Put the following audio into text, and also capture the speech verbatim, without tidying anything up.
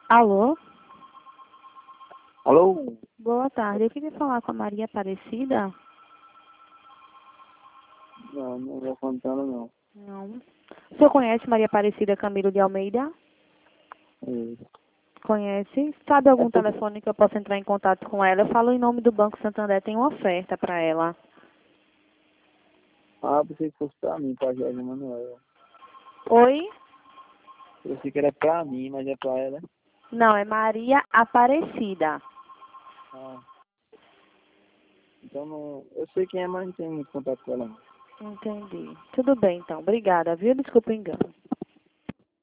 Alô? Alô? Boa tarde. Eu queria falar com a Maria Aparecida. Não, não vou contando não. Não. O senhor conhece Maria Aparecida Camilo de Almeida? É. Conhece? Sabe algum É porque... telefone que eu possa entrar em contato com ela? Eu falo em nome do Banco Santander, tem uma oferta para ela. Ah, pensei que fosse pra mim, pra Jorge Manuel. Oi? Eu pensei que era pra mim, mas é pra ela. Não, é Maria Aparecida. Ah, então não... Eu sei quem é, mas não tenho muito contato com ela não. Entendi. Tudo bem, então. Obrigada, viu? Desculpa o engano.